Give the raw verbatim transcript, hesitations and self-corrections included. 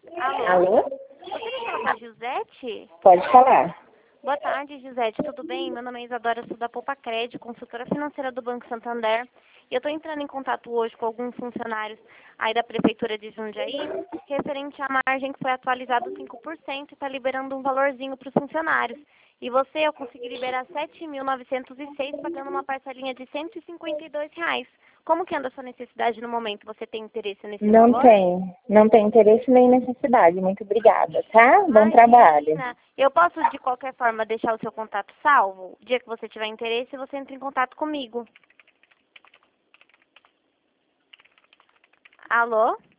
Alô? Alô? Você me fala com a Gisete? Pode falar. Boa tarde, Gisete. Tudo bem? Meu nome é Isadora, sou da Poupa Crédito, consultora financeira do Banco Santander. E eu estou entrando em contato hoje com alguns funcionários aí da Prefeitura de Jundiaí, referente à margem que foi atualizada cinco por cento e está liberando um valorzinho para os funcionários. E você, eu consegui liberar sete mil novecentos e seis, pagando uma parcelinha de cento e cinquenta e dois reais. Como que anda a sua necessidade no momento? Você tem interesse nesse Não valor? tem. Não tem interesse nem necessidade. Muito obrigada, tá? Bom trabalho. Imagina. Eu posso, de qualquer forma, deixar o seu contato salvo? O dia que você tiver interesse, você entra em contato comigo. Alô?